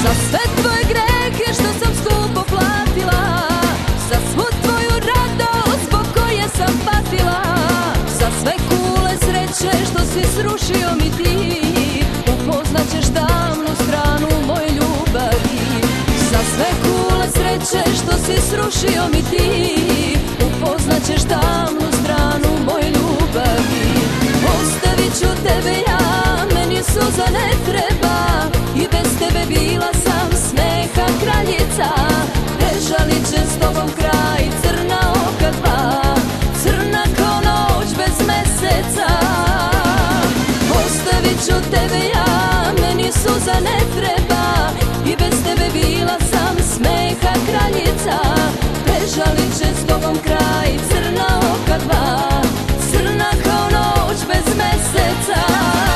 Za sve tvoje grehe što sam skupo platila, za svu tvoju radost zbog koje sam patila, za sve kule sreće što si srušio mi ti, upoznaćeš tamnu stranu moje ljubavi. Za sve kule sreće što si srušio mi ti, upoznaćeš tamnu stranu moje ljubavi. Ostavit ću tebe ja, meni suza ne treba, i bez tebe bila sam smeha kraljica. Prežalit će s tobom kraj crna oka dva, crna ko noć bez meseca. Ostavit ću tebe ja, meni suza ne treba, i bez tebe bila sam smeha kraljica. Prežalit će s tobom kraj crna oka dva, crna ko noć bez meseca.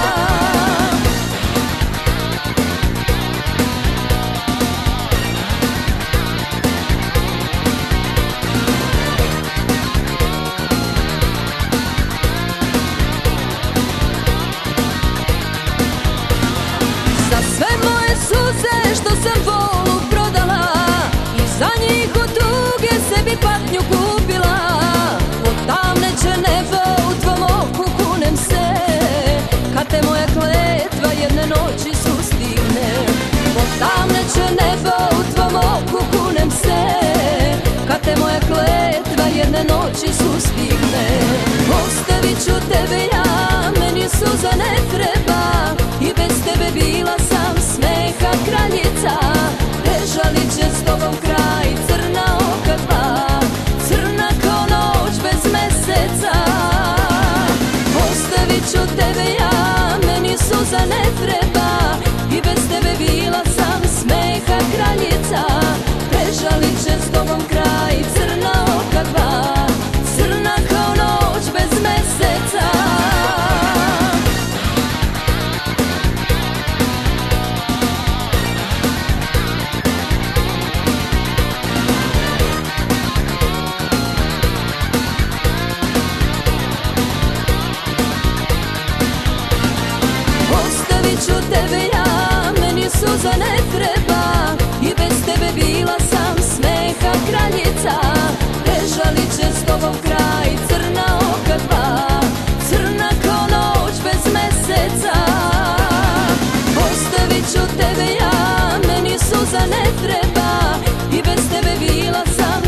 Za sve moje suze što sam volu prodala, i za njih od tuge sebi patnju kupila, od tamne će nebo u tvom oku kunem se, kad te moja kletva jedne noći sustigne. Od tamne će nebo u tvom oku kunem se, kad te moja kletva jedne noći sustigne. Ostavit ću tebe ja, meni suza ne treba, i bez tebe bila sam smeha kraljica. Prežalit će s tobom kraj crna oka dva, crna ko noć bez meseca. Ostavit ću tebe ja, meni suza ne treba, i bez tebe bila sam smeha kraljica. Prežalit će s tobom kraj crna oka dva, crna ko noć bez meseca. Ostavit ću tebe ja, meni suza ne treba, i bez tebe bila sam smeha kraljica. Prežalit će s tobom kraj crna oka dva, crna ko noć bez meseca. Ostavit ću tebe ja, meni suza ne treba, i bez tebe bila sam